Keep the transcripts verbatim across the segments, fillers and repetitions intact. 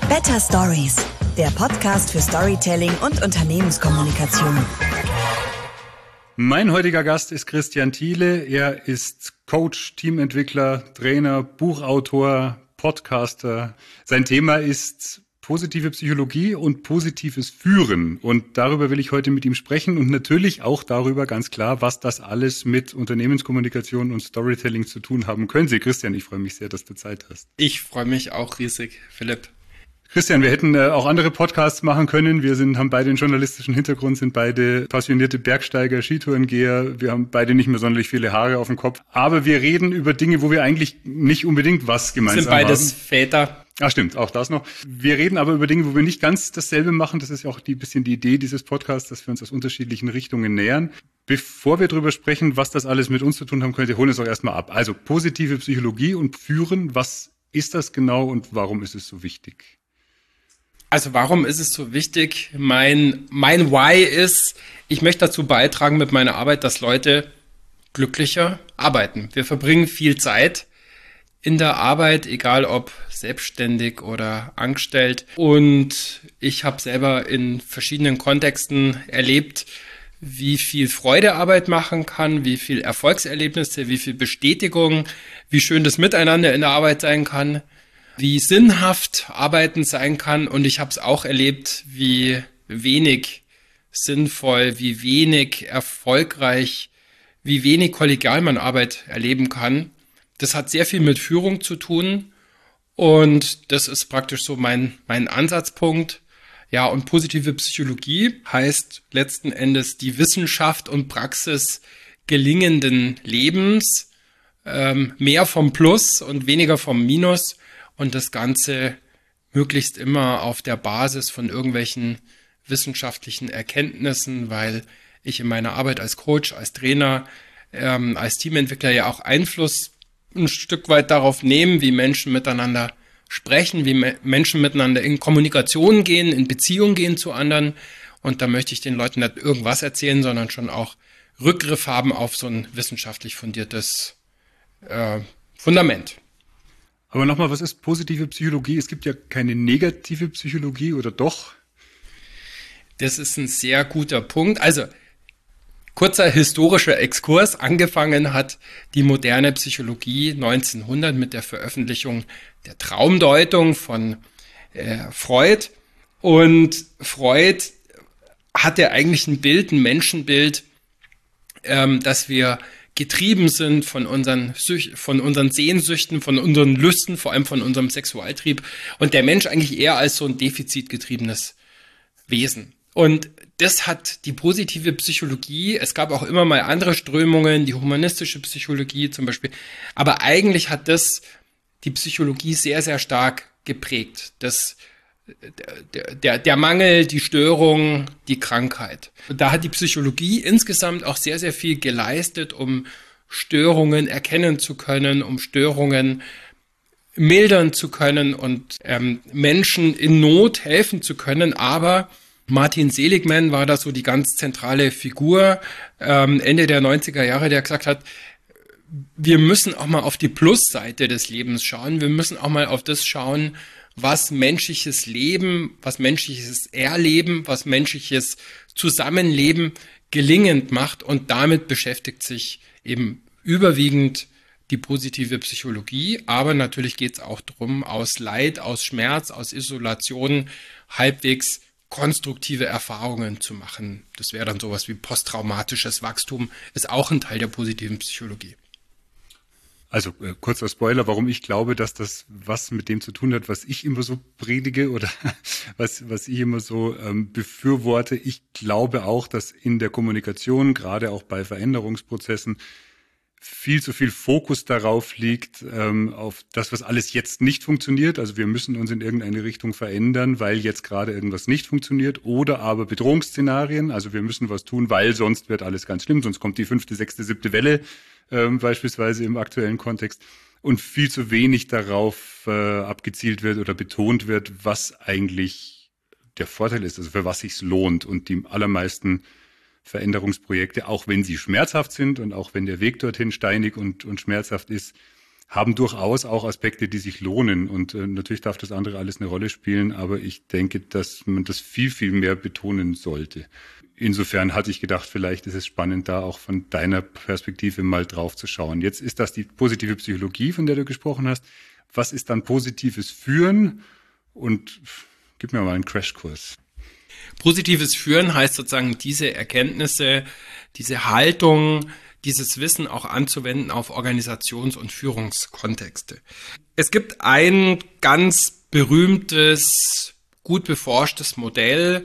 Better Stories, der Podcast für Storytelling und Unternehmenskommunikation. Mein heutiger Gast ist Christian Thiele. Er ist Coach, Teamentwickler, Trainer, Buchautor, Podcaster. Sein Thema ist positive Psychologie und positives Führen. Und darüber will ich heute mit ihm sprechen und natürlich auch darüber ganz klar, was das alles mit Unternehmenskommunikation und Storytelling zu tun haben könnte. Christian, ich freue mich sehr, dass du Zeit hast. Ich freue mich auch riesig, Philipp. Christian, wir hätten äh, auch andere Podcasts machen können. Wir sind, haben beide einen journalistischen Hintergrund, sind beide passionierte Bergsteiger, Skitourengeher. Wir haben beide nicht mehr sonderlich viele Haare auf dem Kopf. Aber wir reden über Dinge, wo wir eigentlich nicht unbedingt was gemeinsam haben. Sind beides haben. Väter. Ah, stimmt, auch das noch. Wir reden aber über Dinge, wo wir nicht ganz dasselbe machen. Das ist ja auch ein bisschen die Idee dieses Podcasts, dass wir uns aus unterschiedlichen Richtungen nähern. Bevor wir darüber sprechen, was das alles mit uns zu tun haben könnte, holen wir es auch erstmal ab. Also positive Psychologie und Führen, was ist das genau und warum ist es so wichtig? Also warum ist es so wichtig? Mein, mein Why ist, ich möchte dazu beitragen mit meiner Arbeit, dass Leute glücklicher arbeiten. Wir verbringen viel Zeit in der Arbeit, egal ob selbstständig oder angestellt. Und ich habe selber in verschiedenen Kontexten erlebt, wie viel Freude Arbeit machen kann, wie viel Erfolgserlebnisse, wie viel Bestätigung, wie schön das Miteinander in der Arbeit sein kann, wie sinnhaft Arbeiten sein kann. Und ich habe es auch erlebt, wie wenig sinnvoll, wie wenig erfolgreich, wie wenig kollegial man Arbeit erleben kann. Das hat sehr viel mit Führung zu tun und das ist praktisch so mein, mein Ansatzpunkt. Ja, und positive Psychologie heißt letzten Endes die Wissenschaft und Praxis gelingenden Lebens, ähm, mehr vom Plus und weniger vom Minus. Und das Ganze möglichst immer auf der Basis von irgendwelchen wissenschaftlichen Erkenntnissen, weil ich in meiner Arbeit als Coach, als Trainer, ähm, als Teamentwickler ja auch Einfluss ein Stück weit darauf nehme, wie Menschen miteinander sprechen, wie me- Menschen miteinander in Kommunikation gehen, in Beziehung gehen zu anderen. Und da möchte ich den Leuten nicht irgendwas erzählen, sondern schon auch Rückgriff haben auf so ein wissenschaftlich fundiertes äh, Fundament. Aber nochmal, was ist positive Psychologie? Es gibt ja keine negative Psychologie, oder doch? Das ist ein sehr guter Punkt. Also, kurzer historischer Exkurs. Angefangen hat die moderne Psychologie neunzehnhundert mit der Veröffentlichung der Traumdeutung von äh, Freud. Und Freud hatte eigentlich ein Bild, ein Menschenbild, ähm, dass wir getrieben sind von unseren, Süch- von unseren Sehnsüchten, von unseren Lüsten, vor allem von unserem Sexualtrieb. Und der Mensch eigentlich eher als so ein defizitgetriebenes Wesen. Und das hat die positive Psychologie, es gab auch immer mal andere Strömungen, die humanistische Psychologie zum Beispiel, aber eigentlich hat das die Psychologie sehr, sehr stark geprägt. Das, der, der, der Mangel, die Störung, die Krankheit. Und da hat die Psychologie insgesamt auch sehr, sehr viel geleistet, um Störungen erkennen zu können, um Störungen mildern zu können und ähm, Menschen in Not helfen zu können, aber Martin Seligman war da so die ganz zentrale Figur, ähm, Ende der neunziger Jahre, der gesagt hat, wir müssen auch mal auf die Plusseite des Lebens schauen. Wir müssen auch mal auf das schauen, was menschliches Leben, was menschliches Erleben, was menschliches Zusammenleben gelingend macht. Und damit beschäftigt sich eben überwiegend die positive Psychologie. Aber natürlich geht es auch darum, aus Leid, aus Schmerz, aus Isolation halbwegs konstruktive Erfahrungen zu machen. Das wäre dann sowas wie posttraumatisches Wachstum, ist auch ein Teil der positiven Psychologie. Also äh, kurzer Spoiler, warum ich glaube, dass das was mit dem zu tun hat, was ich immer so predige oder was was ich immer so ähm, befürworte. Ich glaube auch, dass in der Kommunikation, gerade auch bei Veränderungsprozessen, viel zu viel Fokus darauf liegt, ähm, auf das, was alles jetzt nicht funktioniert. Also wir müssen uns in irgendeine Richtung verändern, weil jetzt gerade irgendwas nicht funktioniert. Oder aber Bedrohungsszenarien. Also wir müssen was tun, weil sonst wird alles ganz schlimm. Sonst kommt die fünfte, sechste, siebte Welle ähm, beispielsweise im aktuellen Kontext. Und viel zu wenig darauf äh, abgezielt wird oder betont wird, was eigentlich der Vorteil ist, also für was sich's lohnt. Und die allermeisten Veränderungsprojekte, auch wenn sie schmerzhaft sind und auch wenn der Weg dorthin steinig und, und schmerzhaft ist, haben durchaus auch Aspekte, die sich lohnen. Und äh, natürlich darf das andere alles eine Rolle spielen, aber ich denke, dass man das viel, viel mehr betonen sollte. Insofern hatte ich gedacht, vielleicht ist es spannend, da auch von deiner Perspektive mal drauf zu schauen. Jetzt ist das die positive Psychologie, von der du gesprochen hast. Was ist dann positives Führen? Und gib mir mal einen Crashkurs. Positives Führen heißt sozusagen, diese Erkenntnisse, diese Haltung, dieses Wissen auch anzuwenden auf Organisations- und Führungskontexte. Es gibt ein ganz berühmtes, gut beforschtes Modell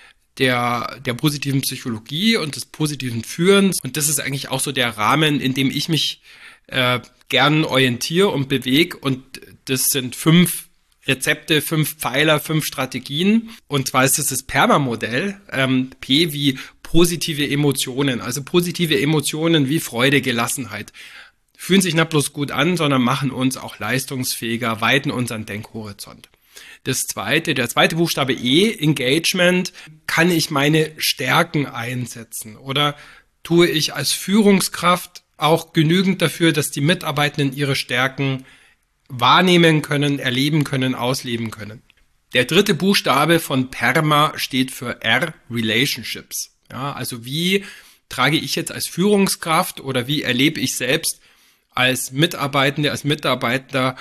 der, der positiven Psychologie und des positiven Führens. Und das ist eigentlich auch so der Rahmen, in dem ich mich äh, gern orientiere und bewege. Und das sind fünf Rezepte, fünf Pfeiler, fünf Strategien. Und zwar ist es das PERMA-Modell, ähm, P wie positive Emotionen. Also positive Emotionen wie Freude, Gelassenheit. Fühlen sich nicht bloß gut an, sondern machen uns auch leistungsfähiger, weiten unseren Denkhorizont. Das zweite, der zweite Buchstabe E, Engagement, kann ich meine Stärken einsetzen oder tue ich als Führungskraft auch genügend dafür, dass die Mitarbeitenden ihre Stärken wahrnehmen können, erleben können, ausleben können. Der dritte Buchstabe von PERMA steht für R, Relationships. Ja, also wie trage ich jetzt als Führungskraft oder wie erlebe ich selbst als Mitarbeitende, als Mitarbeiter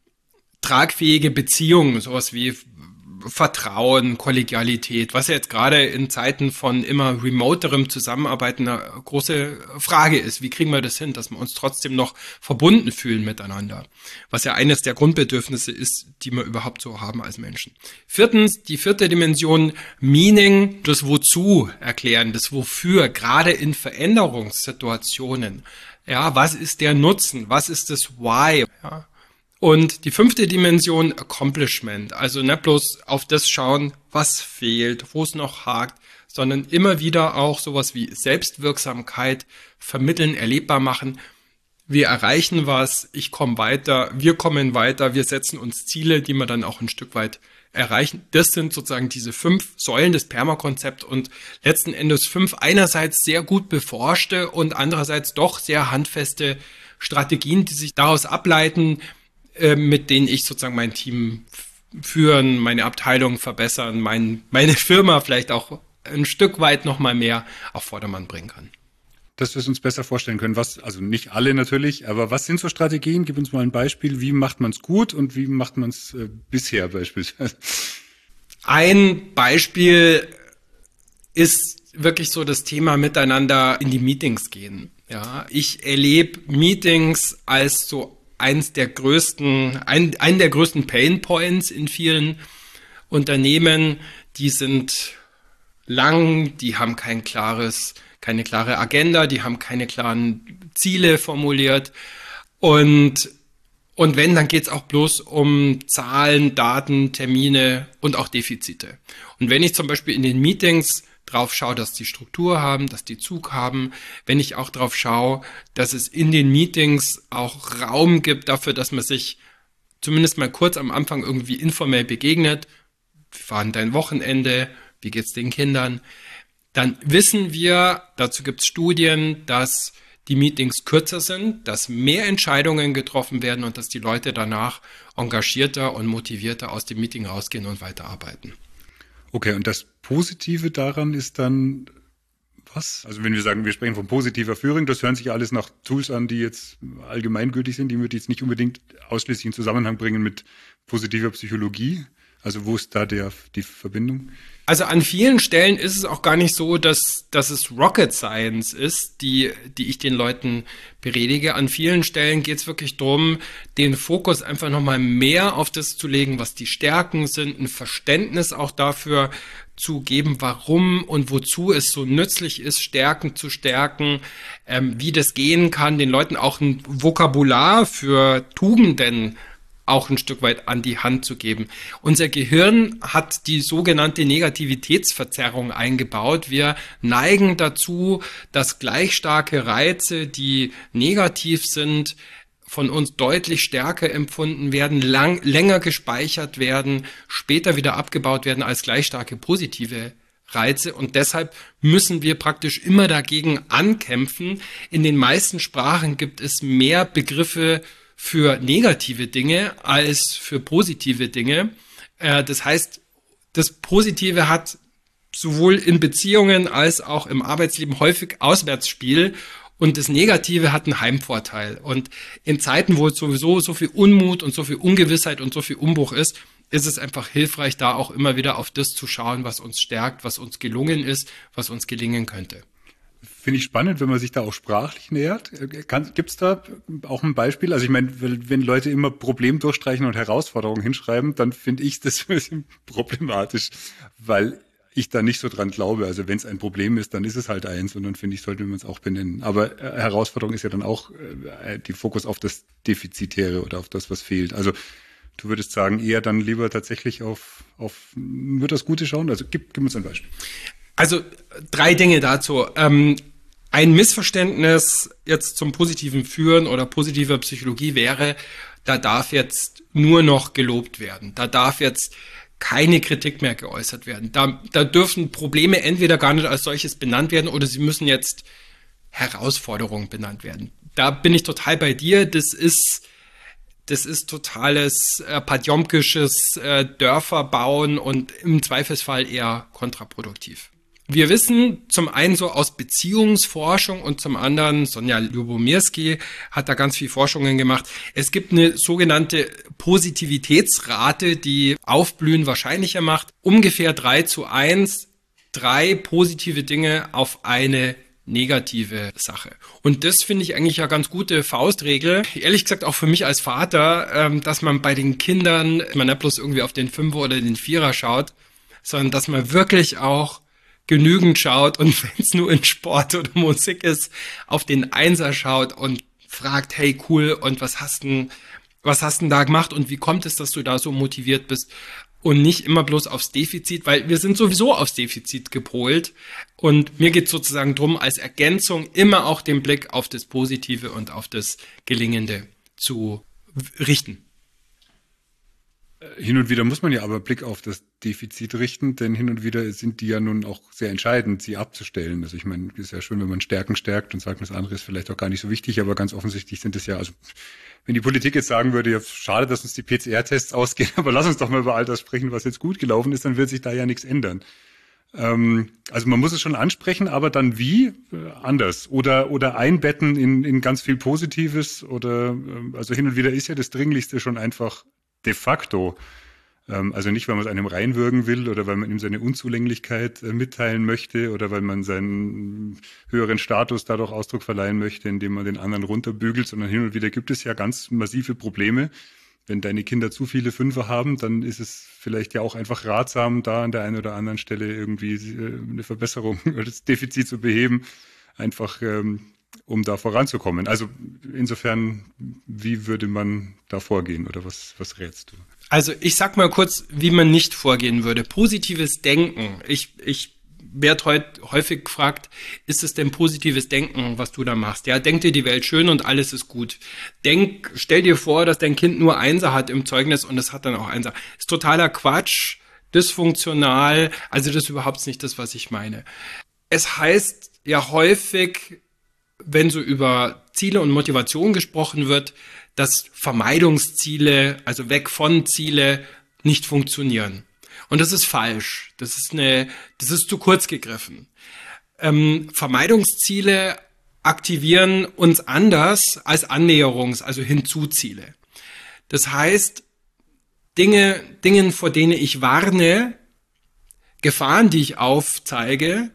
tragfähige Beziehungen, sowas wie Vertrauen, Kollegialität, was ja jetzt gerade in Zeiten von immer remoterem Zusammenarbeiten eine große Frage ist. Wie kriegen wir das hin, dass wir uns trotzdem noch verbunden fühlen miteinander? Was ja eines der Grundbedürfnisse ist, die wir überhaupt so haben als Menschen. Viertens, die vierte Dimension, Meaning, das Wozu erklären, das Wofür, gerade in Veränderungssituationen. Ja, was ist der Nutzen? Was ist das Why? Ja. Und die fünfte Dimension, Accomplishment, also nicht bloß auf das schauen, was fehlt, wo es noch hakt, sondern immer wieder auch sowas wie Selbstwirksamkeit vermitteln, erlebbar machen. Wir erreichen was, ich komme weiter, wir kommen weiter, wir setzen uns Ziele, die wir dann auch ein Stück weit erreichen. Das sind sozusagen diese fünf Säulen des PERMA-Konzepts und letzten Endes fünf einerseits sehr gut beforschte und andererseits doch sehr handfeste Strategien, die sich daraus ableiten, mit denen ich sozusagen mein Team führen, meine Abteilung verbessern, mein, meine Firma vielleicht auch ein Stück weit noch mal mehr auf Vordermann bringen kann. Dass wir es uns besser vorstellen können, was, also nicht alle natürlich, aber was sind so Strategien? Gib uns mal ein Beispiel. Wie macht man es gut und wie macht man es äh, bisher beispielsweise? Ein Beispiel ist wirklich so das Thema miteinander in die Meetings gehen. Ja, ich erlebe Meetings als so eins der größten, ein, einen der größten Pain Points in vielen Unternehmen. Die sind lang, die haben kein klares, keine klare Agenda, die haben keine klaren Ziele formuliert. Und, und wenn, dann geht es auch bloß um Zahlen, Daten, Termine und auch Defizite. Und wenn ich zum Beispiel in den Meetings drauf schaue, dass die Struktur haben, dass die Zug haben, wenn ich auch drauf schaue, dass es in den Meetings auch Raum gibt dafür, dass man sich zumindest mal kurz am Anfang irgendwie informell begegnet, wie war denn dein Wochenende, wie geht's den Kindern, dann wissen wir, dazu gibt's Studien, dass die Meetings kürzer sind, dass mehr Entscheidungen getroffen werden und dass die Leute danach engagierter und motivierter aus dem Meeting rausgehen und weiterarbeiten. Okay, und das Positive daran ist dann was? Also wenn wir sagen, wir sprechen von positiver Führung, das hören sich alles nach Tools an, die jetzt allgemeingültig sind, die würde ich jetzt nicht unbedingt ausschließlich in Zusammenhang bringen mit positiver Psychologie. Also wo ist da der, die Verbindung? Also an vielen Stellen ist es auch gar nicht so, dass, dass es Rocket Science ist, die, die ich den Leuten predige. An vielen Stellen geht es wirklich darum, den Fokus einfach nochmal mehr auf das zu legen, was die Stärken sind, ein Verständnis auch dafür zu geben, warum und wozu es so nützlich ist, Stärken zu stärken, ähm, wie das gehen kann, den Leuten auch ein Vokabular für Tugenden auch ein Stück weit an die Hand zu geben. Unser Gehirn hat die sogenannte Negativitätsverzerrung eingebaut. Wir neigen dazu, dass gleich starke Reize, die negativ sind, von uns deutlich stärker empfunden werden, lang, länger gespeichert werden, später wieder abgebaut werden als gleich starke positive Reize. Und deshalb müssen wir praktisch immer dagegen ankämpfen. In den meisten Sprachen gibt es mehr Begriffe für negative Dinge als für positive Dinge. Äh, das heißt, das Positive hat sowohl in Beziehungen als auch im Arbeitsleben häufig Auswärtsspiel und das Negative hat einen Heimvorteil. Und in Zeiten, wo sowieso so viel Unmut und so viel Ungewissheit und so viel Umbruch ist, ist es einfach hilfreich, da auch immer wieder auf das zu schauen, was uns stärkt, was uns gelungen ist, was uns gelingen könnte. Finde ich spannend, wenn man sich da auch sprachlich nähert. Gibt es da auch ein Beispiel? Also ich meine, wenn Leute immer Problem durchstreichen und Herausforderungen hinschreiben, dann finde ich das ein bisschen problematisch, weil ich da nicht so dran glaube. Also wenn es ein Problem ist, dann ist es halt eins und dann finde ich, sollte man es auch benennen. Aber äh, Herausforderung ist ja dann auch äh, die Fokus auf das Defizitäre oder auf das, was fehlt. Also du würdest sagen, eher dann lieber tatsächlich auf, auf nur das Gute schauen? Also gib, gib uns ein Beispiel. Also drei Dinge dazu. Ähm, ein Missverständnis jetzt zum positiven Führen oder positiver Psychologie wäre, da darf jetzt nur noch gelobt werden. Da darf jetzt keine Kritik mehr geäußert werden. Da, da dürfen Probleme entweder gar nicht als solches benannt werden oder sie müssen jetzt Herausforderungen benannt werden. Da bin ich total bei dir. Das ist, das ist totales äh, padjomkisches äh, Dörfer bauen und im Zweifelsfall eher kontraproduktiv. Wir wissen zum einen so aus Beziehungsforschung und zum anderen, Sonja Lyubomirsky hat da ganz viel Forschungen gemacht, es gibt eine sogenannte Positivitätsrate, die Aufblühen wahrscheinlicher macht. Ungefähr drei zu eins, drei positive Dinge auf eine negative Sache. Und das finde ich eigentlich ja ganz gute Faustregel. Ehrlich gesagt auch für mich als Vater, dass man bei den Kindern, man nicht bloß irgendwie auf den Fünfer oder den Vierer schaut, sondern dass man wirklich auch genügend schaut und wenn es nur in Sport oder Musik ist, auf den Einser schaut und fragt, hey cool, und was hast denn, was hast denn da gemacht und wie kommt es, dass du da so motiviert bist und nicht immer bloß aufs Defizit, weil wir sind sowieso aufs Defizit gepolt und mir geht es sozusagen drum, als Ergänzung immer auch den Blick auf das Positive und auf das Gelingende zu richten. Hin und wieder muss man ja aber Blick auf das Defizit richten, denn hin und wieder sind die ja nun auch sehr entscheidend, sie abzustellen. Also ich meine, es ist ja schön, wenn man Stärken stärkt und sagt, das andere ist vielleicht auch gar nicht so wichtig, aber ganz offensichtlich sind es ja, also wenn die Politik jetzt sagen würde, ja, schade, dass uns die P C R-Tests ausgehen, aber lass uns doch mal über all das sprechen, was jetzt gut gelaufen ist, dann wird sich da ja nichts ändern. Ähm, also man muss es schon ansprechen, aber dann wie? Äh, anders. Oder oder einbetten in, in ganz viel Positives oder äh, also hin und wieder ist ja das Dringlichste schon einfach de facto, ähm, also nicht, weil man es einem reinwürgen will oder weil man ihm seine Unzulänglichkeit äh, mitteilen möchte oder weil man seinen höheren Status dadurch Ausdruck verleihen möchte, indem man den anderen runterbügelt, sondern hin und wieder gibt es ja ganz massive Probleme. Wenn deine Kinder zu viele Fünfer haben, dann ist es vielleicht ja auch einfach ratsam, da an der einen oder anderen Stelle irgendwie äh, eine Verbesserung oder das Defizit zu beheben, einfach ähm, um da voranzukommen. Also insofern, wie würde man da vorgehen oder was, was rätst du? Also ich sag mal kurz, wie man nicht vorgehen würde. Positives Denken. Ich, ich werde heute häufig gefragt, ist es denn positives Denken, was du da machst? Ja, denk dir die Welt schön und alles ist gut. Denk, stell dir vor, dass dein Kind nur Einser hat im Zeugnis und es hat dann auch Einser. Ist totaler Quatsch, dysfunktional, also das ist überhaupt nicht das, was ich meine. Es heißt ja häufig, wenn so über Ziele und Motivation gesprochen wird, dass Vermeidungsziele, also weg von Ziele, nicht funktionieren. Und das ist falsch. Das ist eine, das ist zu kurz gegriffen. Ähm, Vermeidungsziele aktivieren uns anders als Annäherungs-, also Hinzuziele. Das heißt, Dinge, Dingen, vor denen ich warne, Gefahren, die ich aufzeige,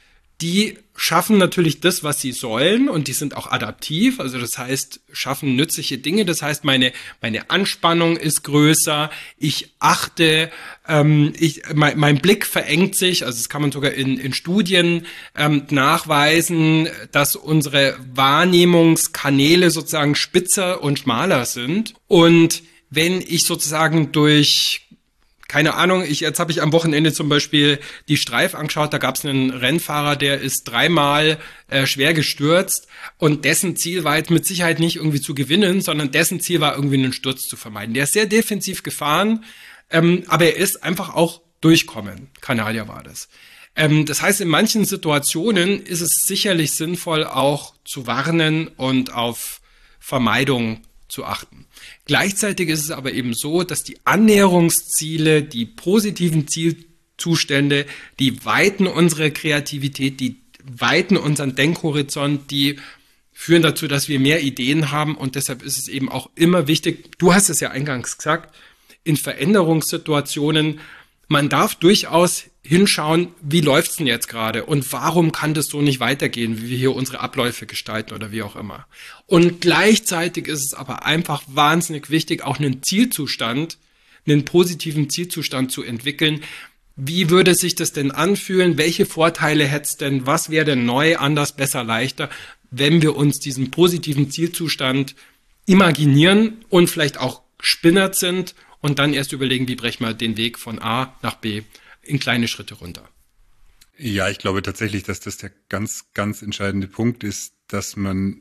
die schaffen natürlich das, was sie sollen und die sind auch adaptiv, also das heißt, schaffen nützliche Dinge, das heißt, meine meine Anspannung ist größer, ich achte, ähm, ich, mein, mein Blick verengt sich, also das kann man sogar in, in Studien ähm, nachweisen, dass unsere Wahrnehmungskanäle sozusagen spitzer und schmaler sind und wenn ich sozusagen durch keine Ahnung, ich, jetzt habe ich am Wochenende zum Beispiel die Streif angeschaut, da gab es einen Rennfahrer, der ist dreimal äh, schwer gestürzt und dessen Ziel war jetzt mit Sicherheit nicht irgendwie zu gewinnen, sondern dessen Ziel war irgendwie einen Sturz zu vermeiden. Der ist sehr defensiv gefahren, ähm, aber er ist einfach auch durchkommen. Kanadier war das. Ähm, das heißt, in manchen Situationen ist es sicherlich sinnvoll, auch zu warnen und auf Vermeidung zu achten. Gleichzeitig ist es aber eben so, dass die Annäherungsziele, die positiven Zielzustände, die weiten unsere Kreativität, die weiten unseren Denkhorizont, die führen dazu, dass wir mehr Ideen haben und deshalb ist es eben auch immer wichtig, du hast es ja eingangs gesagt, in Veränderungssituationen, man darf durchaus hinschauen, wie läuft's denn jetzt gerade und warum kann das so nicht weitergehen, wie wir hier unsere Abläufe gestalten oder wie auch immer. Und gleichzeitig ist es aber einfach wahnsinnig wichtig, auch einen Zielzustand, einen positiven Zielzustand zu entwickeln. Wie würde sich das denn anfühlen? Welche Vorteile hätte es denn? Was wäre denn neu, anders, besser, leichter, wenn wir uns diesen positiven Zielzustand imaginieren und vielleicht auch spinnert sind und dann erst überlegen, wie brechen wir den Weg von A nach B in kleine Schritte runter. Ja, ich glaube tatsächlich, dass das der ganz, ganz entscheidende Punkt ist, dass man,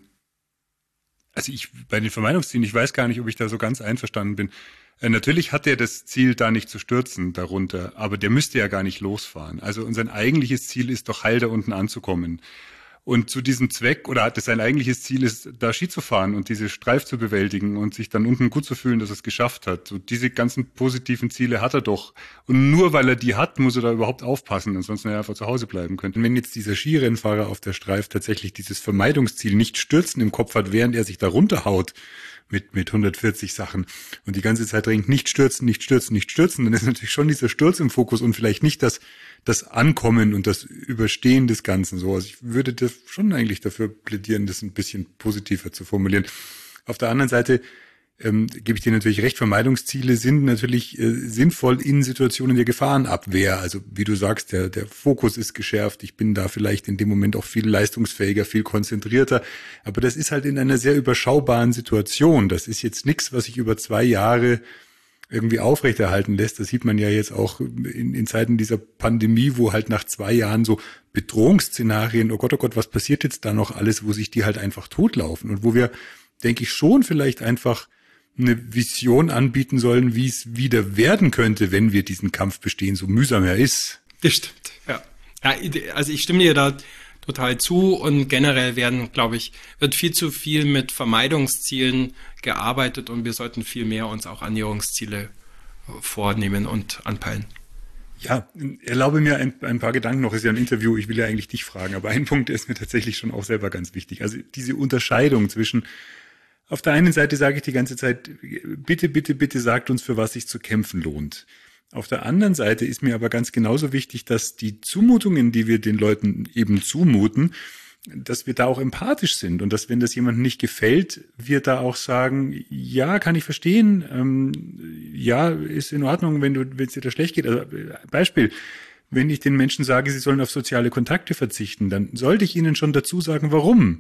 also ich bei den Vermeidungszielen, ich weiß gar nicht, ob ich da so ganz einverstanden bin. Äh, natürlich hat er das Ziel, da nicht zu stürzen darunter, aber der müsste ja gar nicht losfahren. Also unser eigentliches Ziel ist doch heil da unten anzukommen. Und zu diesem Zweck, oder hat es sein eigentliches Ziel ist, da Ski zu fahren und diese Streif zu bewältigen und sich dann unten gut zu fühlen, dass er es geschafft hat. So diese ganzen positiven Ziele hat er doch. Und nur weil er die hat, muss er da überhaupt aufpassen, ansonsten er einfach zu Hause bleiben könnte. Und wenn jetzt dieser Skirennfahrer auf der Streif tatsächlich dieses Vermeidungsziel nicht stürzen im Kopf hat, während er sich da runterhaut mit mit hundertvierzig Sachen und die ganze Zeit denkt, nicht stürzen, nicht stürzen, nicht stürzen, dann ist natürlich schon dieser Sturz im Fokus und vielleicht nicht das das Ankommen und das Überstehen des Ganzen so. Also ich würde das schon eigentlich dafür plädieren, das ein bisschen positiver zu formulieren. Auf der anderen Seite ähm, gebe ich dir natürlich recht, Vermeidungsziele sind natürlich äh, sinnvoll in Situationen der Gefahrenabwehr. Also wie du sagst, der, der Fokus ist geschärft. Ich bin da vielleicht in dem Moment auch viel leistungsfähiger, viel konzentrierter. Aber das ist halt in einer sehr überschaubaren Situation. Das ist jetzt nichts, was ich über zwei Jahre irgendwie aufrechterhalten lässt. Das sieht man ja jetzt auch in, in Zeiten dieser Pandemie, wo halt nach zwei Jahren so Bedrohungsszenarien, oh Gott, oh Gott, was passiert jetzt da noch alles, wo sich die halt einfach totlaufen und wo wir, denke ich, schon vielleicht einfach eine Vision anbieten sollen, wie es wieder werden könnte, wenn wir diesen Kampf bestehen, so mühsam er ist. Das stimmt, ja. Ja, also ich stimme dir da total zu und generell werden, glaube ich, wird viel zu viel mit Vermeidungszielen gearbeitet und wir sollten viel mehr uns auch Annäherungsziele vornehmen und anpeilen. Ja, erlaube mir ein, ein paar Gedanken noch, ist ja ein Interview, ich will ja eigentlich dich fragen, aber ein Punkt ist mir tatsächlich schon auch selber ganz wichtig. Also diese Unterscheidung zwischen, auf der einen Seite sage ich die ganze Zeit, bitte, bitte, bitte sagt uns, für was sich zu kämpfen lohnt. Auf der anderen Seite ist mir aber ganz genauso wichtig, dass die Zumutungen, die wir den Leuten eben zumuten, dass wir da auch empathisch sind und dass, wenn das jemandem nicht gefällt, wir da auch sagen, ja, kann ich verstehen, ähm, ja, ist in Ordnung, wenn du, wenn es dir da schlecht geht. Also Beispiel, wenn ich den Menschen sage, sie sollen auf soziale Kontakte verzichten, dann sollte ich ihnen schon dazu sagen, warum.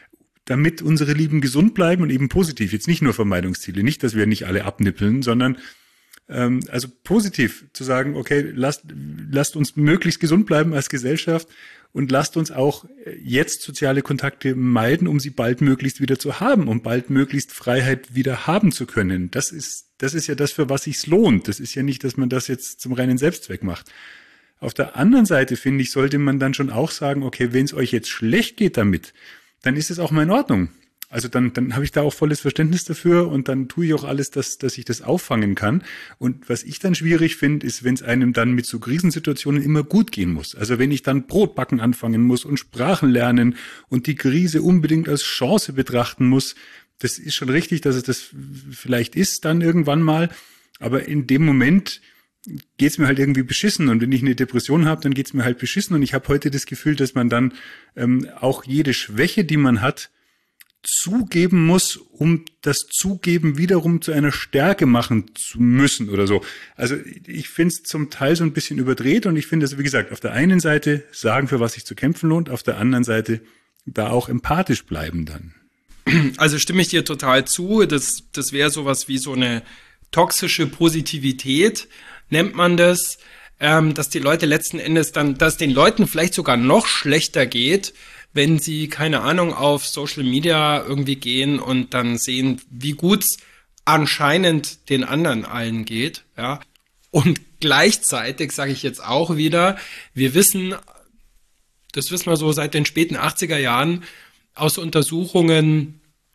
Damit unsere Lieben gesund bleiben und eben positiv. Jetzt nicht nur Vermeidungsziele, nicht, dass wir nicht alle abnippeln, sondern also positiv zu sagen, okay, lasst, lasst uns möglichst gesund bleiben als Gesellschaft und lasst uns auch jetzt soziale Kontakte meiden, um sie bald möglichst wieder zu haben, um bald möglichst Freiheit wieder haben zu können. Das ist, das ist ja das, für was sich's lohnt. Das ist ja nicht, dass man das jetzt zum reinen Selbstzweck macht. Auf der anderen Seite, finde ich, sollte man dann schon auch sagen, okay, wenn es euch jetzt schlecht geht damit, dann ist es auch mal in Ordnung. Also dann, dann habe ich da auch volles Verständnis dafür und dann tue ich auch alles, dass, dass ich das auffangen kann. Und was ich dann schwierig finde, ist, wenn es einem dann mit so Krisensituationen immer gut gehen muss. Also wenn ich dann Brotbacken anfangen muss und Sprachen lernen und die Krise unbedingt als Chance betrachten muss, das ist schon richtig, dass es das vielleicht ist dann irgendwann mal. Aber in dem Moment geht's mir halt irgendwie beschissen. Und wenn ich eine Depression habe, dann geht's mir halt beschissen. Und ich habe heute das Gefühl, dass man dann ähm, auch jede Schwäche, die man hat, zugeben muss, um das Zugeben wiederum zu einer Stärke machen zu müssen oder so. Also ich finde es zum Teil so ein bisschen überdreht und ich finde es, wie gesagt, auf der einen Seite sagen, für was sich zu kämpfen lohnt, auf der anderen Seite da auch empathisch bleiben dann. Also stimme ich dir total zu. Das, das wäre sowas wie so eine toxische Positivität, nennt man das, ähm, dass die Leute letzten Endes dann, dass den Leuten vielleicht sogar noch schlechter geht, wenn sie, keine Ahnung, auf Social Media irgendwie gehen und dann sehen, wie gut's anscheinend den anderen allen geht, ja. Und gleichzeitig sage ich jetzt auch wieder, wir wissen, das wissen wir so seit den späten achtziger Jahren aus Untersuchungen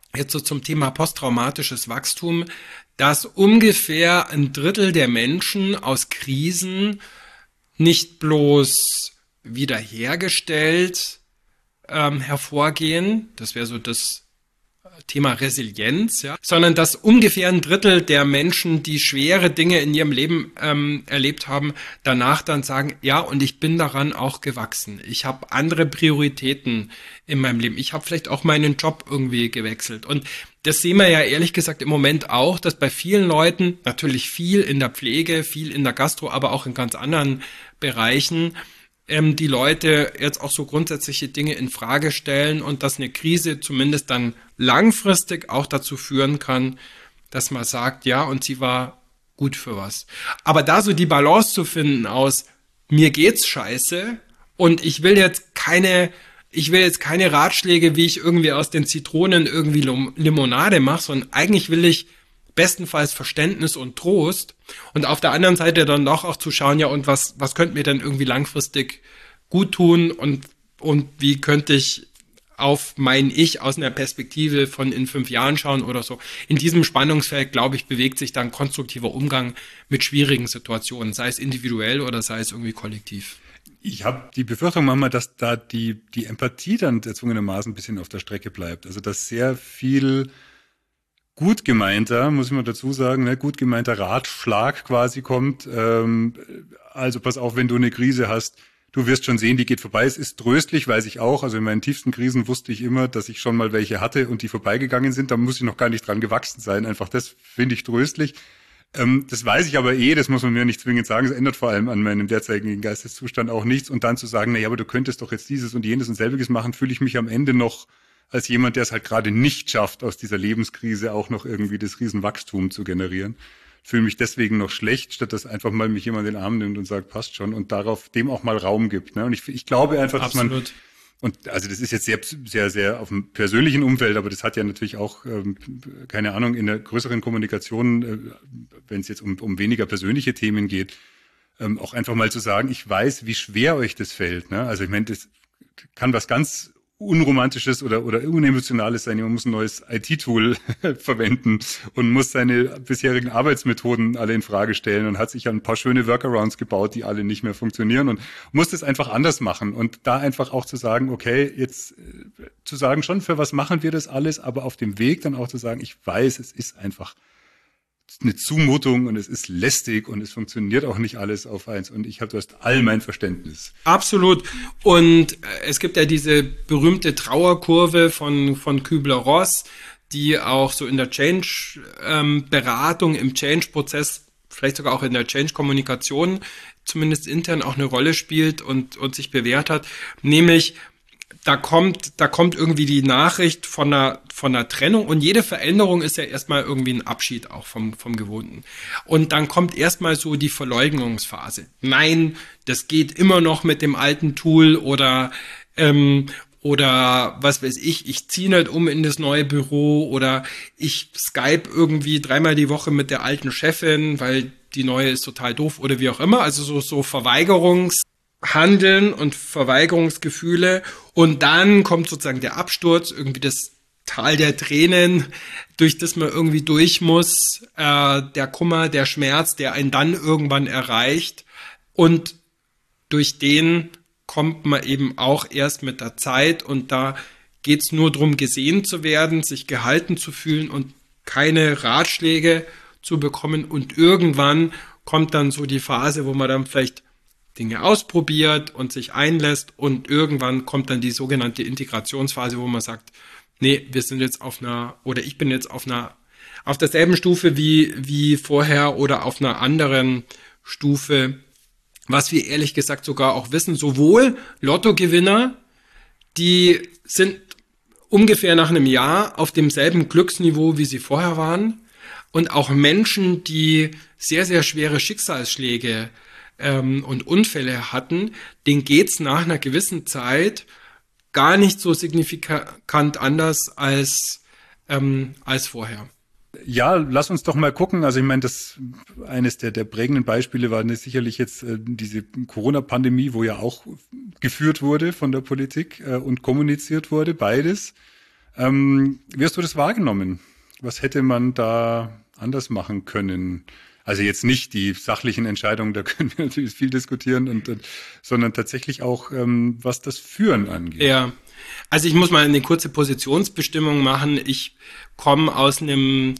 jetzt so zum Thema posttraumatisches Wachstum, dass ungefähr ein Drittel der Menschen aus Krisen nicht bloß wiederhergestellt ähm, hervorgehen, das wäre so das Thema Resilienz, ja, sondern dass ungefähr ein Drittel der Menschen, die schwere Dinge in ihrem Leben ähm, erlebt haben, danach dann sagen, ja, und ich bin daran auch gewachsen. Ich habe andere Prioritäten in meinem Leben. Ich habe vielleicht auch meinen Job irgendwie gewechselt. Und das sehen wir ja ehrlich gesagt im Moment auch, dass bei vielen Leuten, natürlich viel in der Pflege, viel in der Gastro, aber auch in ganz anderen Bereichen, ähm, die Leute jetzt auch so grundsätzliche Dinge in Frage stellen und dass eine Krise zumindest dann langfristig auch dazu führen kann, dass man sagt, ja, und sie war gut für was. Aber da so die Balance zu finden aus, mir geht's scheiße und ich will jetzt keine, ich will jetzt keine Ratschläge, wie ich irgendwie aus den Zitronen irgendwie Limonade mache, sondern eigentlich will ich bestenfalls Verständnis und Trost und auf der anderen Seite dann doch auch zu schauen, ja, und was, was könnte mir denn irgendwie langfristig gut tun und, und wie könnte ich auf mein Ich aus einer Perspektive von in fünf Jahren schauen oder so. In diesem Spannungsfeld, glaube ich, bewegt sich dann konstruktiver Umgang mit schwierigen Situationen, sei es individuell oder sei es irgendwie kollektiv. Ich habe die Befürchtung manchmal, dass da die, die Empathie dann erzwungenermaßen ein bisschen auf der Strecke bleibt. Also dass sehr viel gut gemeinter, muss ich mal dazu sagen, ne, gut gemeinter Ratschlag quasi kommt. Ähm, also pass auf, wenn du eine Krise hast, du wirst schon sehen, die geht vorbei. Es ist tröstlich, weiß ich auch. Also in meinen tiefsten Krisen wusste ich immer, dass ich schon mal welche hatte und die vorbeigegangen sind. Da muss ich noch gar nicht dran gewachsen sein. Einfach das finde ich tröstlich. Ähm, das weiß ich aber eh, das muss man mir nicht zwingend sagen. Es ändert vor allem an meinem derzeitigen Geisteszustand auch nichts. Und dann zu sagen, na ja, aber du könntest doch jetzt dieses und jenes und selbiges machen, fühle ich mich am Ende noch als jemand, der es halt gerade nicht schafft, aus dieser Lebenskrise auch noch irgendwie das Riesenwachstum zu generieren. Fühle mich deswegen noch schlecht, statt dass einfach mal mich jemand in den Arm nimmt und sagt, passt schon, und darauf dem auch mal Raum gibt. Ne? Und ich, ich glaube einfach, Absolut. dass man, und also das ist jetzt sehr, sehr, sehr auf dem persönlichen Umfeld, aber das hat ja natürlich auch, ähm, keine Ahnung, in der größeren Kommunikation, äh, wenn es jetzt um, um weniger persönliche Themen geht, ähm, auch einfach mal zu sagen, ich weiß, wie schwer euch das fällt. Ne? Also ich meine, das kann was ganz Unromantisches oder oder unemotionales sein. Man muss ein neues I T-Tool verwenden und muss seine bisherigen Arbeitsmethoden alle in Frage stellen und hat sich ein paar schöne Workarounds gebaut, die alle nicht mehr funktionieren und muss das einfach anders machen. Und da einfach auch zu sagen, okay, jetzt äh, zu sagen, schon für was machen wir das alles, aber auf dem Weg dann auch zu sagen, ich weiß, es ist einfach eine Zumutung und es ist lästig und es funktioniert auch nicht alles auf eins und ich habe, du hast all mein Verständnis. Absolut. Und es gibt ja diese berühmte Trauerkurve von, von Kübler-Ross, die auch so in der Change-Beratung, ähm, im Change-Prozess, vielleicht sogar auch in der Change-Kommunikation, zumindest intern auch eine Rolle spielt und, und sich bewährt hat, nämlich Da kommt, da kommt irgendwie die Nachricht von einer, von einer Trennung und jede Veränderung ist ja erstmal irgendwie ein Abschied auch vom, vom Gewohnten. Und dann kommt erstmal so die Verleugnungsphase. Nein, das geht immer noch mit dem alten Tool oder, ähm, oder was weiß ich, ich ziehe nicht um in das neue Büro oder ich Skype irgendwie dreimal die Woche mit der alten Chefin, weil die neue ist total doof oder wie auch immer. Also so, so Verweigerungs Handeln und Verweigerungsgefühle und dann kommt sozusagen der Absturz, irgendwie das Tal der Tränen, durch das man irgendwie durch muss, äh, der Kummer, der Schmerz, der einen dann irgendwann erreicht und durch den kommt man eben auch erst mit der Zeit und da geht's nur darum, gesehen zu werden, sich gehalten zu fühlen und keine Ratschläge zu bekommen und irgendwann kommt dann so die Phase, wo man dann vielleicht Dinge ausprobiert und sich einlässt und irgendwann kommt dann die sogenannte Integrationsphase, wo man sagt, nee, wir sind jetzt auf einer, oder ich bin jetzt auf einer, auf derselben Stufe wie, wie vorher oder auf einer anderen Stufe, was wir ehrlich gesagt sogar auch wissen, sowohl Lottogewinner, die sind ungefähr nach einem Jahr auf demselben Glücksniveau, wie sie vorher waren, und auch Menschen, die sehr, sehr schwere Schicksalsschläge und Unfälle hatten, denen geht's nach einer gewissen Zeit gar nicht so signifikant anders als, ähm, als vorher. Ja, lass uns doch mal gucken. Also ich meine, das eines der, der prägenden Beispiele war sicherlich jetzt äh, diese Corona-Pandemie, wo ja auch geführt wurde von der Politik äh, und kommuniziert wurde, beides. Ähm, wie hast du das wahrgenommen? Was hätte man da anders machen können? Also jetzt nicht die sachlichen Entscheidungen, da können wir natürlich viel diskutieren, und, und sondern tatsächlich auch, ähm, was das Führen angeht. Ja, also ich muss mal eine kurze Positionsbestimmung machen. Ich komme aus einem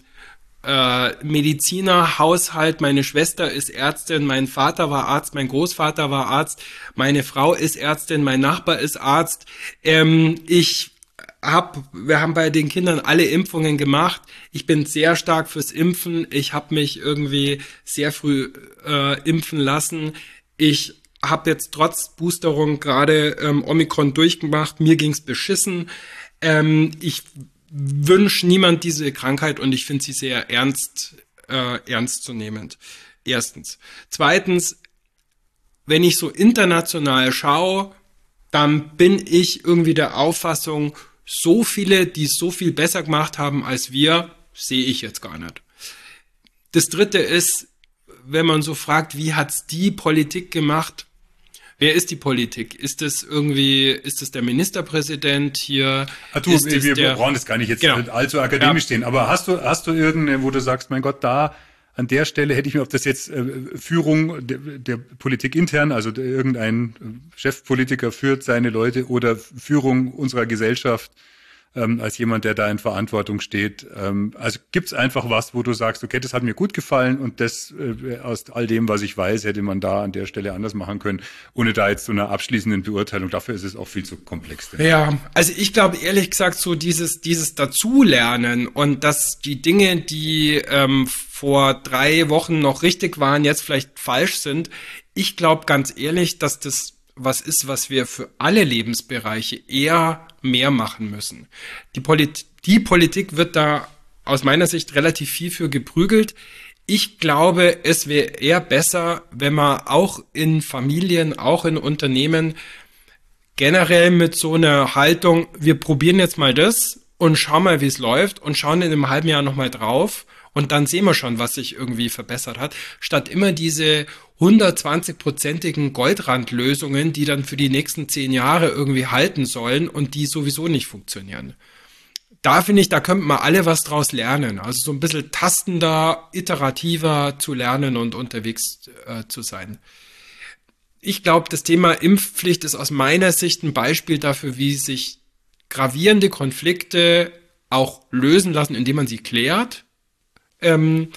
äh, Medizinerhaushalt. Meine Schwester ist Ärztin, mein Vater war Arzt, mein Großvater war Arzt, meine Frau ist Ärztin, mein Nachbar ist Arzt. Ähm, ich hab, wir haben bei den Kindern alle Impfungen gemacht. Ich bin sehr stark fürs Impfen. Ich habe mich irgendwie sehr früh äh, impfen lassen. Ich habe jetzt trotz Boosterung gerade ähm, Omikron durchgemacht. Mir ging's beschissen. Ähm, ich wünsche niemand diese Krankheit und ich finde sie sehr ernst, äh, ernstzunehmend. Erstens. Zweitens, wenn ich so international schaue, dann bin ich irgendwie der Auffassung, so viele, die es so viel besser gemacht haben als wir, sehe ich jetzt gar nicht. Das Dritte ist, wenn man so fragt, wie hat's die Politik gemacht? Wer ist die Politik? Ist das irgendwie, ist das der Ministerpräsident hier? Ah, du, ist wir, wir der, brauchen das gar nicht jetzt genau. allzu akademisch Ja. stehen, aber hast du, hast du irgendeine, wo du sagst, mein Gott, da an der Stelle hätte ich mir, ob das jetzt äh, Führung der, der Politik intern, also der, irgendein Chefpolitiker führt seine Leute, oder Führung unserer Gesellschaft ähm, als jemand, der da in Verantwortung steht. Ähm, also gibt's einfach was, wo du sagst, okay, das hat mir gut gefallen, und das äh, aus all dem, was ich weiß, hätte man da an der Stelle anders machen können, ohne da jetzt zu einer abschließenden Beurteilung. Dafür ist es auch viel zu komplex. Ja, also ich glaube ehrlich gesagt so dieses dieses Dazulernen und dass die Dinge, die ähm, vor drei Wochen noch richtig waren, jetzt vielleicht falsch sind. Ich glaube ganz ehrlich, dass das was ist, was wir für alle Lebensbereiche eher mehr machen müssen. Die, Polit- die Politik wird da aus meiner Sicht relativ viel für geprügelt. Ich glaube, es wäre eher besser, wenn man auch in Familien, auch in Unternehmen generell mit so einer Haltung, wir probieren jetzt mal das und schauen mal, wie es läuft, und schauen in einem halben Jahr nochmal drauf und dann sehen wir schon, was sich irgendwie verbessert hat, statt immer diese hundertzwanzig-prozentigen Goldrandlösungen, die dann für die nächsten zehn Jahre irgendwie halten sollen und die sowieso nicht funktionieren. Da finde ich, da könnten wir alle was draus lernen. Also so ein bisschen tastender, iterativer zu lernen und unterwegs äh, zu sein. Ich glaube, das Thema Impfpflicht ist aus meiner Sicht ein Beispiel dafür, wie sich gravierende Konflikte auch lösen lassen, indem man sie klärt. Ähm,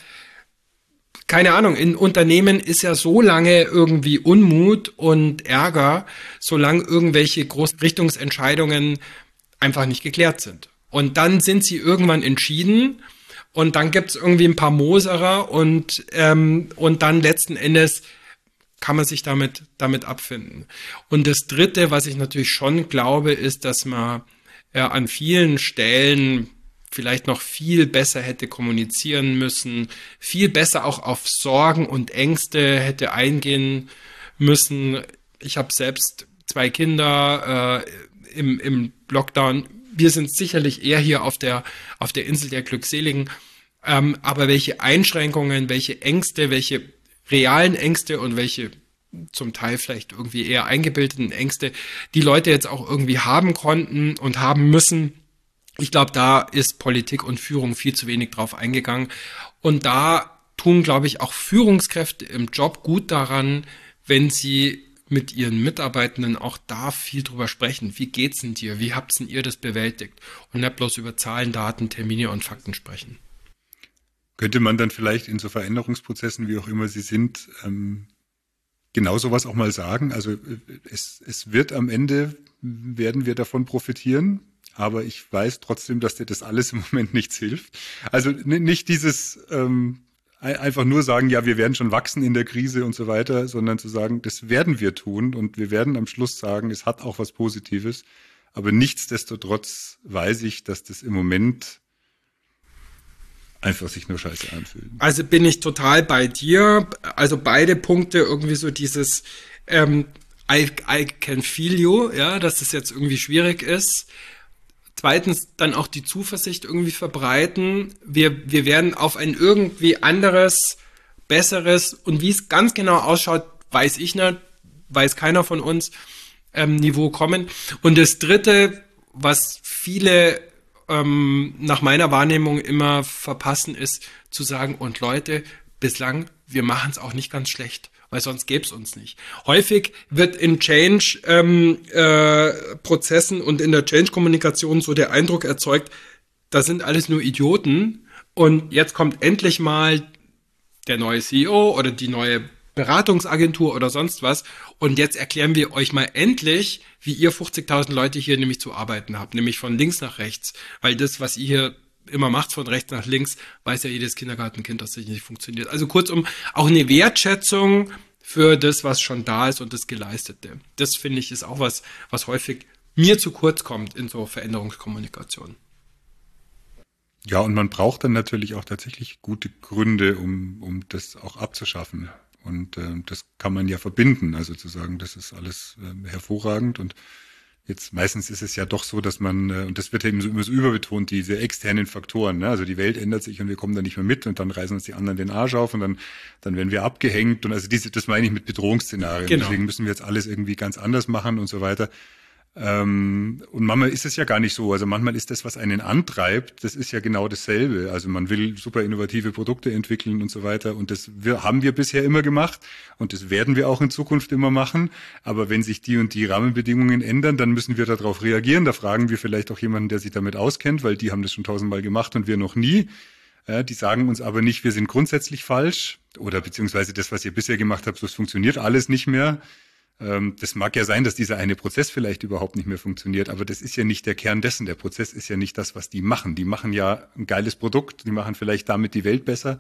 keine Ahnung, in Unternehmen ist ja so lange irgendwie Unmut und Ärger, solange irgendwelche Großrichtungsentscheidungen einfach nicht geklärt sind. Und dann sind sie irgendwann entschieden und dann gibt's irgendwie ein paar Moserer und, ähm, und dann letzten Endes kann man sich damit, damit abfinden. Und das Dritte, was ich natürlich schon glaube, ist, dass man äh, an vielen Stellen vielleicht noch viel besser hätte kommunizieren müssen, viel besser auch auf Sorgen und Ängste hätte eingehen müssen. Ich habe selbst zwei Kinder äh, im, im Lockdown. Wir sind sicherlich eher hier auf der, auf der Insel der Glückseligen. Ähm, aber welche Einschränkungen, welche Ängste, welche realen Ängste und welche zum Teil vielleicht irgendwie eher eingebildeten Ängste die Leute jetzt auch irgendwie haben konnten und haben müssen. Ich glaube, da ist Politik und Führung viel zu wenig drauf eingegangen. Und da tun, glaube ich, auch Führungskräfte im Job gut daran, wenn sie mit ihren Mitarbeitenden auch da viel drüber sprechen. Wie geht's denn dir? Wie habt denn ihr das bewältigt? Und nicht bloß über Zahlen, Daten, Termine und Fakten sprechen. Könnte man dann vielleicht in so Veränderungsprozessen, wie auch immer sie sind, ähm, genau sowas auch mal sagen? Also es, es wird am Ende, werden wir davon profitieren, aber ich weiß trotzdem, dass dir das alles im Moment nichts hilft. Also nicht dieses ähm, einfach nur sagen, ja, wir werden schon wachsen in der Krise und so weiter, sondern zu sagen, das werden wir tun und wir werden am Schluss sagen, es hat auch was Positives. Aber nichtsdestotrotz weiß ich, dass das im Moment einfach sich nur scheiße anfühlt. Also bin ich total bei dir. Also beide Punkte irgendwie so dieses ähm, I, I can feel you, ja, dass das jetzt irgendwie schwierig ist. Zweitens dann auch die Zuversicht irgendwie verbreiten. Wir, wir werden auf ein irgendwie anderes, besseres und wie es ganz genau ausschaut, weiß ich nicht, weiß keiner von uns, ähm, Niveau kommen. Und das Dritte, was viele ähm, nach meiner Wahrnehmung immer verpassen, ist zu sagen, und Leute, bislang, wir machen es auch nicht ganz schlecht, weil sonst gäbe es uns nicht. Häufig wird in Change-Prozessen ähm, äh, und in der Change-Kommunikation so der Eindruck erzeugt, das sind alles nur Idioten und jetzt kommt endlich mal der neue C E O oder die neue Beratungsagentur oder sonst was und jetzt erklären wir euch mal endlich, wie ihr fünfzigtausend Leute hier nämlich zu arbeiten habt, nämlich von links nach rechts, weil das, was ihr hier immer macht, von rechts nach links, weiß ja jedes Kindergartenkind, dass das nicht funktioniert. Also kurzum, auch eine Wertschätzung für das, was schon da ist und das Geleistete. Das, finde ich, ist auch was, was häufig mir zu kurz kommt in so Veränderungskommunikation. Ja, und man braucht dann natürlich auch tatsächlich gute Gründe, um, um das auch abzuschaffen. Und äh, das kann man ja verbinden, also zu sagen, das ist alles äh, hervorragend. Und jetzt meistens ist es ja doch so, dass man, äh, und das wird ja eben so immer so überbetont, diese externen Faktoren, ne? Also die Welt ändert sich und wir kommen da nicht mehr mit und dann reißen uns die anderen den Arsch auf und dann, dann werden wir abgehängt. Und also diese, das meine ich mit Bedrohungsszenarien. Genau. Deswegen müssen wir jetzt alles irgendwie ganz anders machen und so weiter. Ähm, und manchmal ist es ja gar nicht so. Also manchmal ist das, was einen antreibt, das ist ja genau dasselbe. Also man will super innovative Produkte entwickeln und so weiter. Und das wir, haben wir bisher immer gemacht und das werden wir auch in Zukunft immer machen. Aber wenn sich die und die Rahmenbedingungen ändern, dann müssen wir darauf reagieren. Da fragen wir vielleicht auch jemanden, der sich damit auskennt, weil die haben das schon tausendmal gemacht und wir noch nie. Ja, die sagen uns aber nicht, wir sind grundsätzlich falsch oder beziehungsweise das, was ihr bisher gemacht habt, das funktioniert alles nicht mehr. Das mag ja sein, dass dieser eine Prozess vielleicht überhaupt nicht mehr funktioniert, aber das ist ja nicht der Kern dessen. Der Prozess ist ja nicht das, was die machen. Die machen ja ein geiles Produkt, die machen vielleicht damit die Welt besser.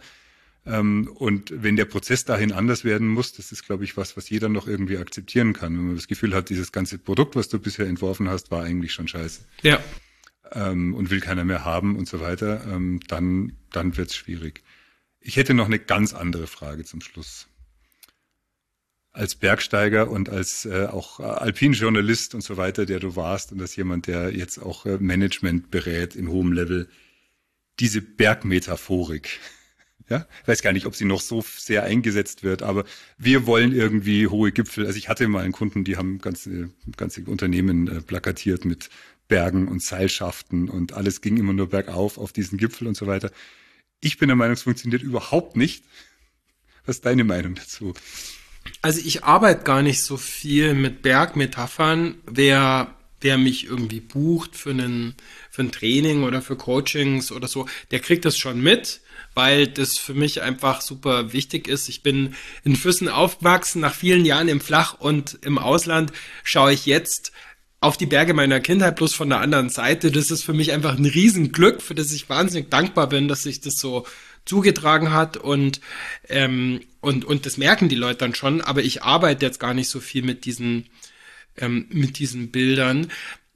Und wenn der Prozess dahin anders werden muss, das ist, glaube ich, was, was jeder noch irgendwie akzeptieren kann. Wenn man das Gefühl hat, dieses ganze Produkt, was du bisher entworfen hast, war eigentlich schon scheiße. Ja. Und will keiner mehr haben und so weiter, dann, dann wird's schwierig. Ich hätte noch eine ganz andere Frage zum Schluss. Als Bergsteiger und als äh, auch Alpinjournalist und so weiter, der du warst und als jemand, der jetzt auch äh, Management berät in hohem Level, diese Bergmetaphorik, ja, ich weiß gar nicht, ob sie noch so sehr eingesetzt wird, aber wir wollen irgendwie hohe Gipfel. Also ich hatte mal einen Kunden, die haben ganze, ganze Unternehmen äh, plakatiert mit Bergen und Seilschaften und alles ging immer nur bergauf auf diesen Gipfel und so weiter. Ich bin der Meinung, es funktioniert überhaupt nicht. Was ist deine Meinung dazu? Also ich arbeite gar nicht so viel mit Bergmetaphern. Wer, wer mich irgendwie bucht für einen, für ein Training oder für Coachings oder so, der kriegt das schon mit, weil das für mich einfach super wichtig ist. Ich bin in Füssen aufgewachsen, nach vielen Jahren im Flach und im Ausland schaue ich jetzt auf die Berge meiner Kindheit bloß von der anderen Seite. Das ist für mich einfach ein Riesenglück, für das ich wahnsinnig dankbar bin, dass sich das so zugetragen hat und ähm, und und das merken die Leute dann schon, aber ich arbeite jetzt gar nicht so viel mit diesen ähm, mit diesen Bildern.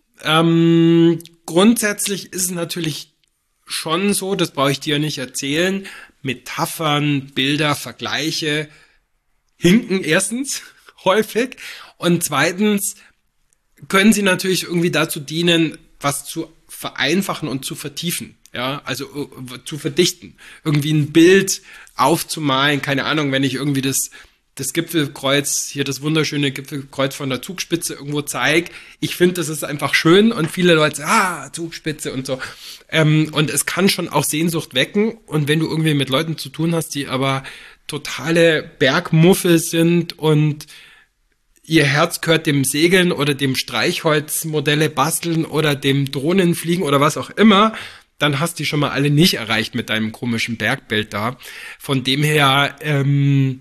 Ähm, grundsätzlich ist es natürlich schon so, das brauche ich dir nicht erzählen, Metaphern, Bilder, Vergleiche hinken erstens häufig und zweitens können sie natürlich irgendwie dazu dienen, was zu vereinfachen und zu vertiefen. Ja, also uh, zu verdichten, irgendwie ein Bild aufzumalen, keine Ahnung, wenn ich irgendwie das, das Gipfelkreuz, hier das wunderschöne Gipfelkreuz von der Zugspitze irgendwo zeige, ich finde, das ist einfach schön und viele Leute sagen, ah, Zugspitze und so. Ähm, und es kann schon auch Sehnsucht wecken und wenn du irgendwie mit Leuten zu tun hast, die aber totale Bergmuffel sind und ihr Herz gehört dem Segeln oder dem Streichholzmodelle basteln oder dem Drohnenfliegen oder was auch immer, dann hast du die schon mal alle nicht erreicht mit deinem komischen Bergbild da. Von dem her, ähm,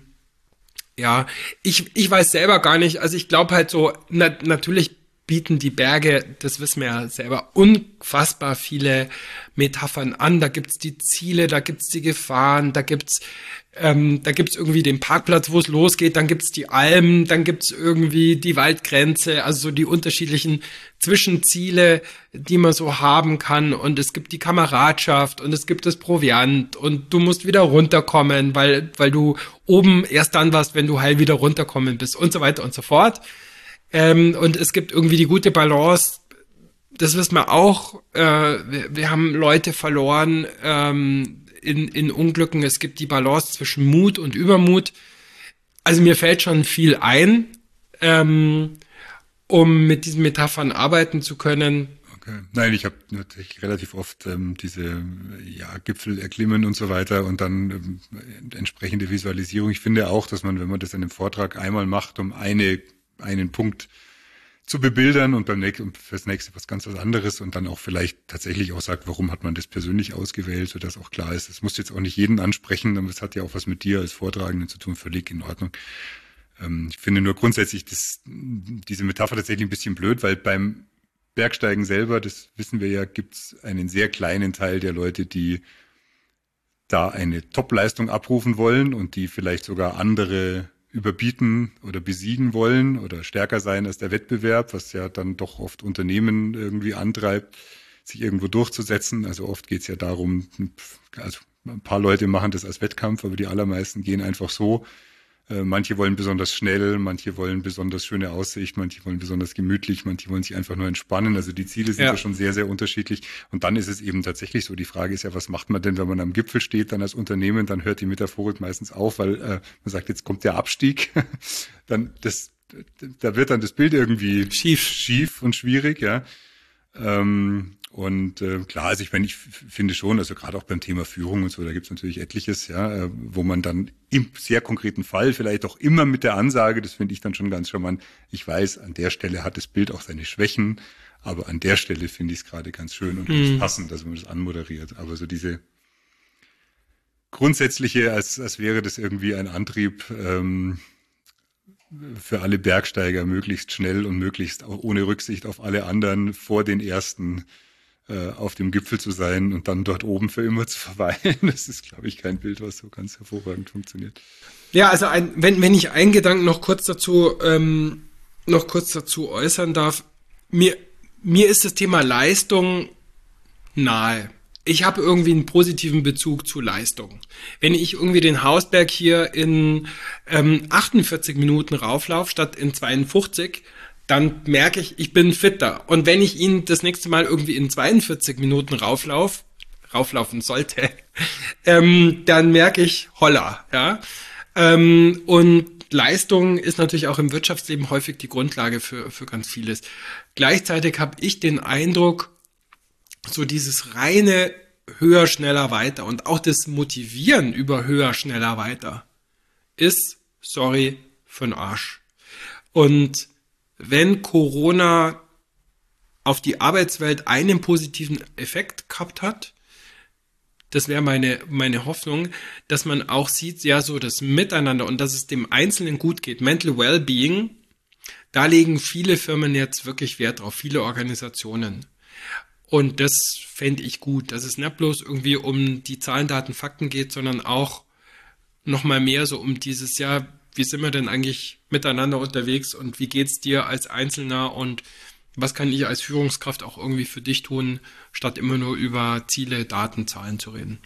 ja, ich, ich weiß selber gar nicht, also ich glaube halt so, na, natürlich bieten die Berge, das wissen wir ja selber, unfassbar viele Metaphern an. Da gibt's die Ziele, da gibt's die Gefahren, da gibt's ähm, da gibt's irgendwie den Parkplatz, wo es losgeht, dann gibt's die Almen, dann gibt's irgendwie die Waldgrenze, also so die unterschiedlichen Zwischenziele, die man so haben kann. Und es gibt die Kameradschaft und es gibt das Proviant und du musst wieder runterkommen, weil weil du oben erst dann warst, wenn du heil wieder runterkommen bist und so weiter und so fort. Ähm, und es gibt irgendwie die gute Balance, das wissen wir auch, äh, wir, wir haben Leute verloren ähm, in, in Unglücken, es gibt die Balance zwischen Mut und Übermut. Also mir fällt schon viel ein, ähm, um mit diesen Metaphern arbeiten zu können. Okay. Nein, ich habe natürlich relativ oft ähm, diese ja, Gipfel erklimmen und so weiter und dann ähm, entsprechende Visualisierung. Ich finde auch, dass man, wenn man das in einem Vortrag einmal macht, um eine einen Punkt zu bebildern und beim nächsten fürs nächste was ganz was anderes und dann auch vielleicht tatsächlich auch sagt, warum hat man das persönlich ausgewählt, sodass auch klar ist, es muss jetzt auch nicht jeden ansprechen, aber es hat ja auch was mit dir als Vortragenden zu tun, völlig in Ordnung. Ähm, ich finde nur grundsätzlich das, diese Metapher tatsächlich ein bisschen blöd, weil beim Bergsteigen selber, das wissen wir ja, gibt es einen sehr kleinen Teil der Leute, die da eine Top-Leistung abrufen wollen und die vielleicht sogar andere überbieten oder besiegen wollen oder stärker sein als der Wettbewerb, was ja dann doch oft Unternehmen irgendwie antreibt, sich irgendwo durchzusetzen. Also oft geht es ja darum, also ein paar Leute machen das als Wettkampf, aber die allermeisten gehen einfach so. Äh, manche wollen besonders schnell, manche wollen besonders schöne Aussicht, manche wollen besonders gemütlich, manche wollen sich einfach nur entspannen. Also die Ziele sind ja, ja schon sehr, sehr unterschiedlich. Und dann ist es eben tatsächlich so, die Frage ist ja, was macht man denn, wenn man am Gipfel steht, dann als Unternehmen, dann hört die Metaphorik meistens auf, weil äh, man sagt, jetzt kommt der Abstieg. dann das, da wird dann das Bild irgendwie schief, schief und schwierig, ja. Ähm, Und äh, klar, also ich meine, ich finde schon, also gerade auch beim Thema Führung und so, da gibt es natürlich etliches, ja, äh, wo man dann im sehr konkreten Fall vielleicht auch immer mit der Ansage, das finde ich dann schon ganz charmant, ich weiß, an der Stelle hat das Bild auch seine Schwächen, aber an der Stelle finde ich es gerade ganz schön und ganz mhm. passend, dass man das anmoderiert. Aber so diese grundsätzliche, als, als wäre das irgendwie ein Antrieb ähm, für alle Bergsteiger, möglichst schnell und möglichst auch ohne Rücksicht auf alle anderen vor den ersten auf dem Gipfel zu sein und dann dort oben für immer zu verweilen. Das ist, glaube ich, kein Bild, was so ganz hervorragend funktioniert. Ja, also ein, wenn, wenn ich einen Gedanken noch kurz dazu, ähm, noch kurz dazu äußern darf, mir, mir ist das Thema Leistung nahe. Ich habe irgendwie einen positiven Bezug zu Leistung. Wenn ich irgendwie den Hausberg hier in ähm, achtundvierzig Minuten rauflaufe statt in zweiundfünfzig, dann merke ich, ich bin fitter. Und wenn ich ihn das nächste Mal irgendwie in zweiundvierzig Minuten rauflauf, rauflaufen sollte, ähm, dann merke ich, holla, ja. Ähm, und Leistung ist natürlich auch im Wirtschaftsleben häufig die Grundlage für, für ganz vieles. Gleichzeitig habe ich den Eindruck, so dieses reine höher, schneller, weiter und auch das Motivieren über höher, schneller, weiter ist, sorry, für'n Arsch. Und wenn Corona auf die Arbeitswelt einen positiven Effekt gehabt hat, das wäre meine, meine Hoffnung, dass man auch sieht, ja, so das Miteinander und dass es dem Einzelnen gut geht. Mental Wellbeing, da legen viele Firmen jetzt wirklich Wert drauf, viele Organisationen. Und das fände ich gut, dass es nicht bloß irgendwie um die Zahlen, Daten, Fakten geht, sondern auch nochmal mehr so um dieses, ja, wie sind wir denn eigentlich miteinander unterwegs und wie geht's dir als Einzelner und was kann ich als Führungskraft auch irgendwie für dich tun, statt immer nur über Ziele, Daten, Zahlen zu reden.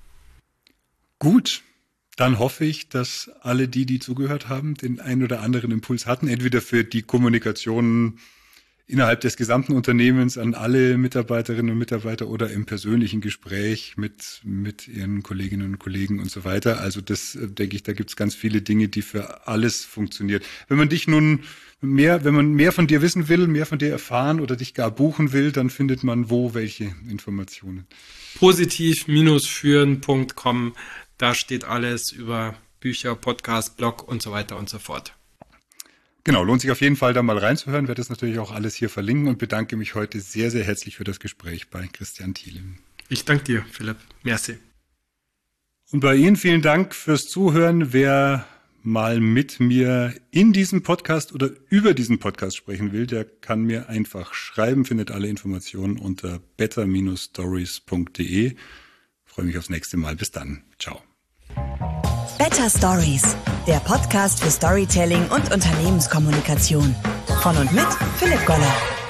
Gut, dann hoffe ich, dass alle die, die zugehört haben, den einen oder anderen Impuls hatten, entweder für die Kommunikation innerhalb des gesamten Unternehmens an alle Mitarbeiterinnen und Mitarbeiter oder im persönlichen Gespräch mit mit ihren Kolleginnen und Kollegen und so weiter. Also das, denke ich, da gibt es ganz viele Dinge, die für alles funktioniert. Wenn man dich nun mehr, wenn man mehr von dir wissen will, mehr von dir erfahren oder dich gar buchen will, dann findet man wo welche Informationen? positiv führen punkt com, da steht alles über Bücher, Podcast, Blog und so weiter und so fort. Genau, lohnt sich auf jeden Fall da mal reinzuhören, werde das natürlich auch alles hier verlinken und bedanke mich heute sehr, sehr herzlich für das Gespräch bei Christian Thiele. Ich danke dir, Philipp. Merci. Und bei Ihnen vielen Dank fürs Zuhören. Wer mal mit mir in diesem Podcast oder über diesen Podcast sprechen will, der kann mir einfach schreiben, findet alle Informationen unter better Bindestrich stories punkt de. Freue mich aufs nächste Mal. Bis dann. Ciao. Better Stories, der Podcast für Storytelling und Unternehmenskommunikation. Von und mit Philipp Goller.